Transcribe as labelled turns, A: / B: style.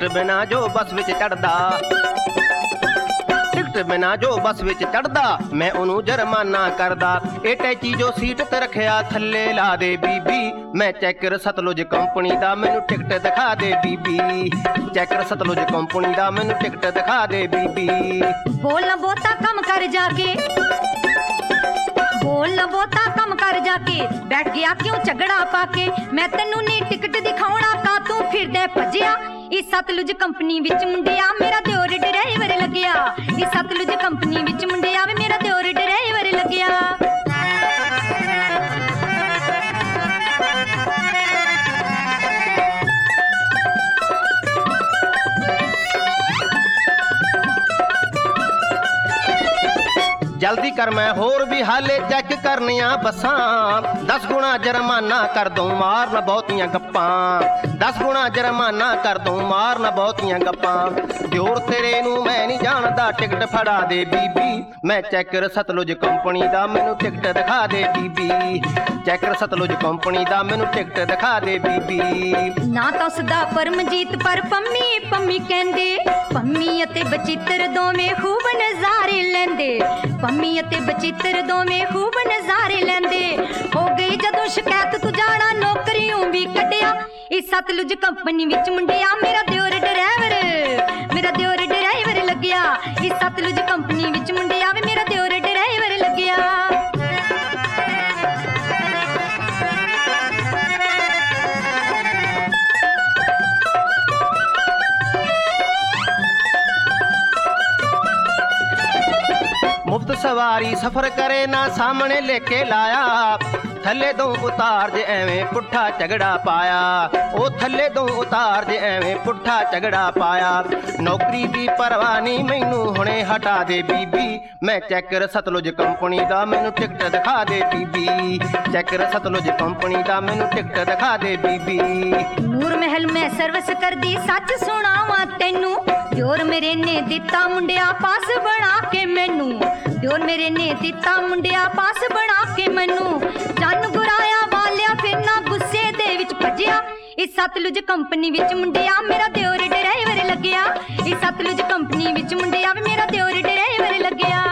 A: बिना जो बस विच चढ़दा, टिकट बिना जो बस विच चढ़दा मैं ओनू जुर्माना करदा। ए टैची जो सीट ते रखिया थल्ले ला दे बीबी, मैं चैकर सतलुज कंपनी दा मैनू टिकट दिखा दे बीबी, चैकर सतलुज कंपनी दा मैनू टिकट दिखा दे बीबी।
B: बोलना बहुता कम कर जाके, बोलना बहुता कम कर जाके, बैठ गया क्यों झगड़ा पाके, मैं तेनू नी टिकट दिखाउणा का तू फिरदे भज्जिया। इस सतलुज कंपनी विच मुंडिया मेरा दिओर ड्राइवर लग्गिया, इस सतलुज कंपनी विच मुंडिया वे मेरा दिओर ड्राइवर लग्गिया।
A: जल्दी कर मैं होर भी हाले चेक करनिया बसां, 10 गुणा जुर्माना कर दूं मार न बहुतियां गप्पां, 10 गुणा जुर्माना कर दूं मार न बहुतियां गप्पां। दिओर तेरे नू मैं नहीं जानदा टिकट फड़ा दे बीबी, मैं चैकर सतलुज कंपनी दा मैनू टिकट दिखा दे बीबी, चैकर सतलुज कंपनी दा मैनू टिकट दिखा दे बीबी।
B: ना तो सदा परमजीत पर पम्मी पम्मी कहंदे, पम्मी अते बचित्र दोवें खूब नज़ारे लैंदे, पम्मी अते बचित्र दोवें खूब नज़ारे लैंदे। हो गई जदों शिकायत तू जाना नौकरियों भी कटिया, इस सतलुज कंपनी विच मुंडिया मेरा दिओर ड्राइवर, मेरा दिओर ड्राइवर लग्गिया, इस सतलुज कंपनी विच मुंडिया वे मेरा दिओर ड्राइवर लग्गिया।
A: मुफ्त सवारी सफर करे ना सामने लेके लाया, थल्ले दो उतार जे एवें पुट्ठा झगड़ा पाया, ओ थल्ले दो उतार जे एवें पुट्ठा झगड़ा पाया। नौकरी दी परवाह नहीं मैनू हुणे हटा दे बीबी, मैं चैकर सतलुज कंपनी दा मैनू टिकट दिखा दे बीबी, चैकर सतलुज कंपनी दा मैनू टिकट दिखा दे बीबी।
B: नूर महल में सर्विस कर दी सच सुनावा तेनू, दिओर मेरे ने दिता मुंडिया पास बना के मैनू, दिओर मेरे ने दिता मुंडिया पास बना के मैनू। जन गुराया वालिया फिर ना गुस्से दे विच भज्जिया, इस सतलुज कंपनी विच मुंडिया मेरा दिओर ड्राइवर लग्गिया, इस सतलुज कंपनी विच मुंडिया मेरा दिओर ड्राइवर लग्गिया।